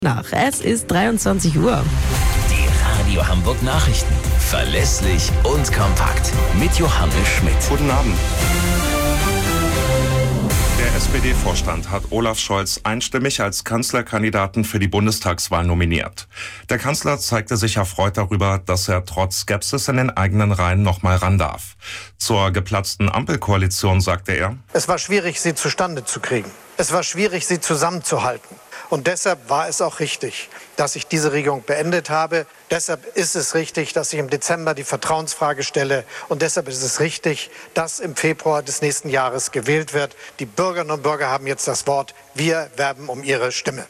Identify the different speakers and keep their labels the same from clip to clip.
Speaker 1: Es ist 23 Uhr.
Speaker 2: Die Radio Hamburg Nachrichten. Verlässlich und kompakt. Mit Johannes Schmidt.
Speaker 3: Guten Abend. Der SPD-Vorstand hat Olaf Scholz einstimmig als Kanzlerkandidaten für die Bundestagswahl nominiert. Der Kanzler zeigte sich erfreut darüber, dass er trotz Skepsis in den eigenen Reihen nochmal ran darf. Zur geplatzten Ampelkoalition sagte er:
Speaker 4: Es war schwierig, sie zustande zu kriegen. Es war schwierig, sie zusammenzuhalten. Und deshalb war es auch richtig, dass ich diese Regierung beendet habe. Deshalb ist es richtig, dass ich im Dezember die Vertrauensfrage stelle. Und deshalb ist es richtig, dass im Februar des nächsten Jahres gewählt wird. Die Bürgerinnen und Bürger haben jetzt das Wort. Wir werben um ihre Stimme.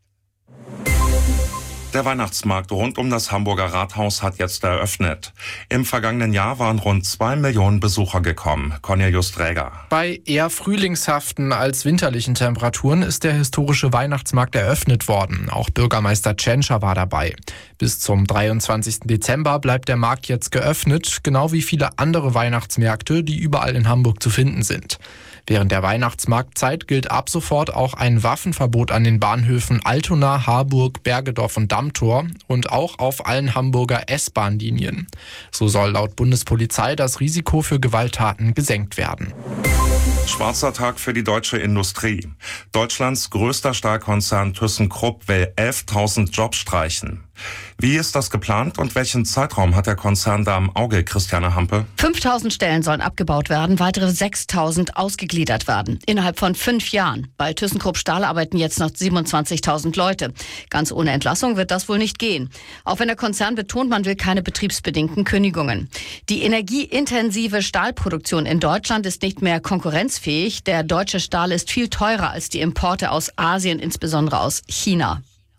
Speaker 3: Der Weihnachtsmarkt rund um das Hamburger Rathaus hat jetzt eröffnet. Im vergangenen Jahr waren rund 2 Millionen Besucher gekommen. Cornelius Träger.
Speaker 5: Bei eher frühlingshaften als winterlichen Temperaturen ist der historische Weihnachtsmarkt eröffnet worden. Auch Bürgermeister Tschentscher war dabei. Bis zum 23. Dezember bleibt der Markt jetzt geöffnet, genau wie viele andere Weihnachtsmärkte, die überall in Hamburg zu finden sind. Während der Weihnachtsmarktzeit gilt ab sofort auch ein Waffenverbot an den Bahnhöfen Altona, Harburg, Bergedorf und Dammtor und auch auf allen Hamburger S-Bahn-Linien. So soll laut Bundespolizei das Risiko für Gewalttaten gesenkt werden.
Speaker 3: Schwarzer Tag für die deutsche Industrie. Deutschlands größter Stahlkonzern ThyssenKrupp will 11.000 Jobs streichen. Wie ist das geplant und welchen Zeitraum hat der Konzern da im Auge, Christiane Hampe?
Speaker 6: 5.000 Stellen sollen abgebaut werden, weitere 6.000 ausgegliedert werden. Innerhalb von 5 Jahren. Bei ThyssenKrupp Stahl arbeiten jetzt noch 27.000 Leute. Ganz ohne Entlassung wird das wohl nicht gehen. Auch wenn der Konzern betont, man will keine betriebsbedingten Kündigungen. Die energieintensive Stahlproduktion in Deutschland ist nicht mehr konkurrenzfähig. Der deutsche Stahl ist viel teurer als die Importe aus Asien, insbesondere aus China.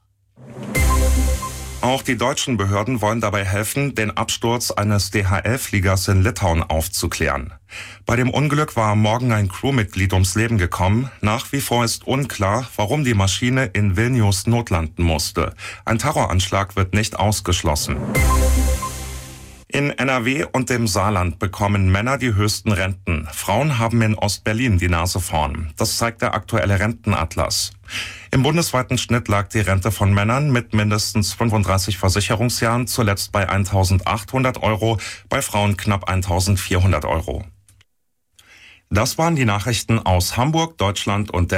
Speaker 3: Auch die deutschen Behörden wollen dabei helfen, den Absturz eines DHL-Fliegers in Litauen aufzuklären. Bei dem Unglück war am Morgen ein Crewmitglied ums Leben gekommen. Nach wie vor ist unklar, warum die Maschine in Vilnius notlanden musste. Ein Terroranschlag wird nicht ausgeschlossen. In NRW und dem Saarland bekommen Männer die höchsten Renten. Frauen haben in Ostberlin die Nase vorn. Das zeigt der aktuelle Rentenatlas. Im bundesweiten Schnitt lag die Rente von Männern mit mindestens 35 Versicherungsjahren zuletzt bei 1.800 Euro, bei Frauen knapp 1.400 Euro. Das waren die Nachrichten aus Hamburg, Deutschland und der